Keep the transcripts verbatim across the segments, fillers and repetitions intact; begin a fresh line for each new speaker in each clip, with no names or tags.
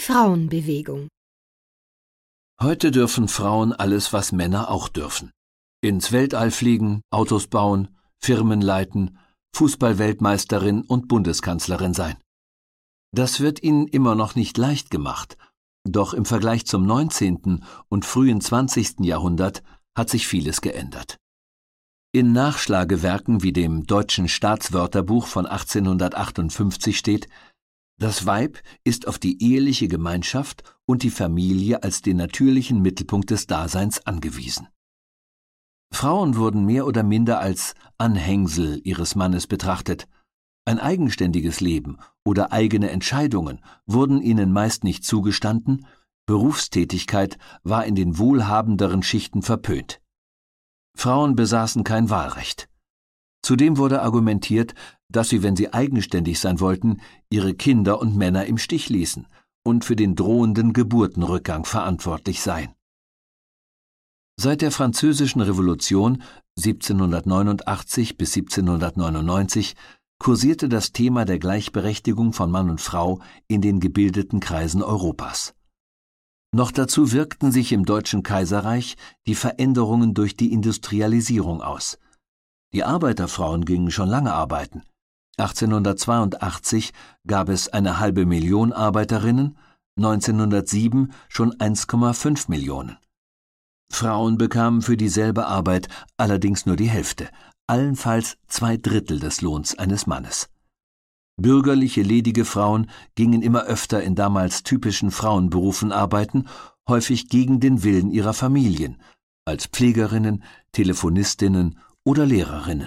Frauenbewegung.
Heute dürfen Frauen alles, was Männer auch dürfen. Ins Weltall fliegen, Autos bauen, Firmen leiten, Fußball-Weltmeisterin und Bundeskanzlerin sein. Das wird ihnen immer noch nicht leicht gemacht, doch im Vergleich zum neunzehnten und frühen zwanzigsten Jahrhundert hat sich vieles geändert. In Nachschlagewerken wie dem Deutschen Staatswörterbuch von achtzehnhundertachtundfünfzig steht: Das Weib ist auf die eheliche Gemeinschaft und die Familie als den natürlichen Mittelpunkt des Daseins angewiesen. Frauen wurden mehr oder minder als Anhängsel ihres Mannes betrachtet. Ein eigenständiges Leben oder eigene Entscheidungen wurden ihnen meist nicht zugestanden, Berufstätigkeit war in den wohlhabenderen Schichten verpönt. Frauen besaßen kein Wahlrecht. Zudem wurde argumentiert, dass sie, wenn sie eigenständig sein wollten, ihre Kinder und Männer im Stich ließen und für den drohenden Geburtenrückgang verantwortlich seien. Seit der Französischen Revolution siebzehnhundertneunundachtzig bis siebzehnhundertneunundneunzig kursierte das Thema der Gleichberechtigung von Mann und Frau in den gebildeten Kreisen Europas. Noch dazu wirkten sich im Deutschen Kaiserreich die Veränderungen durch die Industrialisierung aus. Die Arbeiterfrauen gingen schon lange arbeiten. achtzehnhundertzweiundachtzig gab es eine halbe Million Arbeiterinnen, neunzehnhundertsieben schon eins Komma fünf Millionen. Frauen bekamen für dieselbe Arbeit allerdings nur die Hälfte, allenfalls zwei Drittel des Lohns eines Mannes. Bürgerliche ledige Frauen gingen immer öfter in damals typischen Frauenberufen arbeiten, häufig gegen den Willen ihrer Familien, als Pflegerinnen, Telefonistinnen oder Lehrerinnen.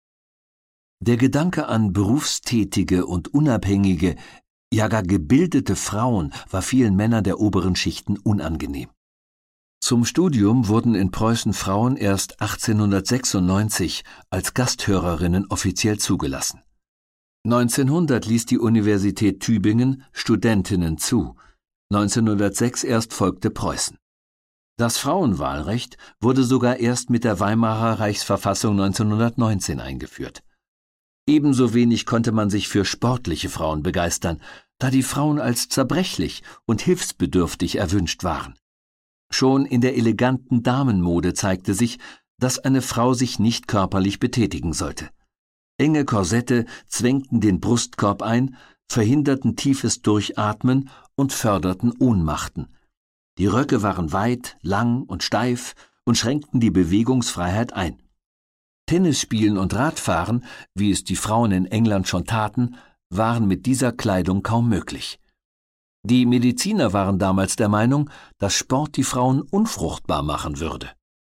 Der Gedanke an berufstätige und unabhängige, ja gar gebildete Frauen war vielen Männern der oberen Schichten unangenehm. Zum Studium wurden in Preußen Frauen erst achtzehnhundertsechsundneunzig als Gasthörerinnen offiziell zugelassen. neunzehnhundert ließ die Universität Tübingen Studentinnen zu, neunzehnhundertsechs erst folgte Preußen. Das Frauenwahlrecht wurde sogar erst mit der Weimarer Reichsverfassung neunzehnhundertneunzehn eingeführt. Ebenso wenig konnte man sich für sportliche Frauen begeistern, da die Frauen als zerbrechlich und hilfsbedürftig erwünscht waren. Schon in der eleganten Damenmode zeigte sich, dass eine Frau sich nicht körperlich betätigen sollte. Enge Korsette zwängten den Brustkorb ein, verhinderten tiefes Durchatmen und förderten Ohnmachten. Die Röcke waren weit, lang und steif und schränkten die Bewegungsfreiheit ein. Tennisspielen und Radfahren, wie es die Frauen in England schon taten, waren mit dieser Kleidung kaum möglich. Die Mediziner waren damals der Meinung, dass Sport die Frauen unfruchtbar machen würde.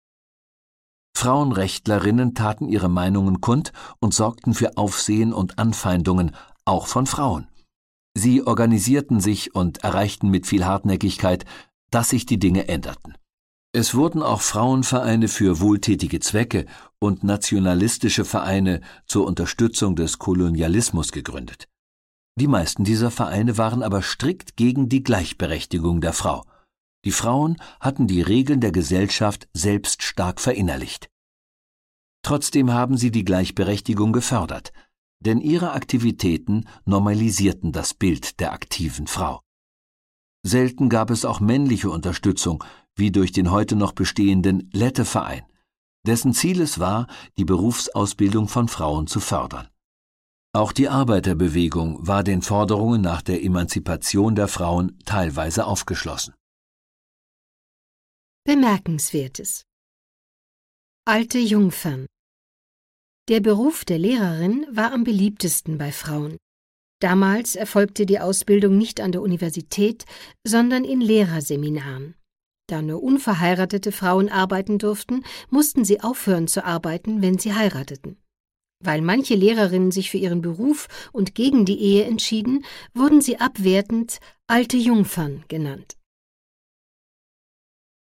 Frauenrechtlerinnen taten ihre Meinungen kund und sorgten für Aufsehen und Anfeindungen, auch von Frauen. Sie organisierten sich und erreichten mit viel Hartnäckigkeit, dass sich die Dinge änderten. Es wurden auch Frauenvereine für wohltätige Zwecke und nationalistische Vereine zur Unterstützung des Kolonialismus gegründet. Die meisten dieser Vereine waren aber strikt gegen die Gleichberechtigung der Frau. Die Frauen hatten die Regeln der Gesellschaft selbst stark verinnerlicht. Trotzdem haben sie die Gleichberechtigung gefördert, denn ihre Aktivitäten normalisierten das Bild der aktiven Frau. Selten gab es auch männliche Unterstützung, wie durch den heute noch bestehenden Lette-Verein, dessen Ziel es war, die Berufsausbildung von Frauen zu fördern. Auch die Arbeiterbewegung war den Forderungen nach der Emanzipation der Frauen teilweise aufgeschlossen.
Bemerkenswertes: Alte Jungfern. Der Beruf der Lehrerin war am beliebtesten bei Frauen. Damals erfolgte die Ausbildung nicht an der Universität, sondern in Lehrerseminaren. Da nur unverheiratete Frauen arbeiten durften, mussten sie aufhören zu arbeiten, wenn sie heirateten. Weil manche Lehrerinnen sich für ihren Beruf und gegen die Ehe entschieden, wurden sie abwertend »alte Jungfern« genannt.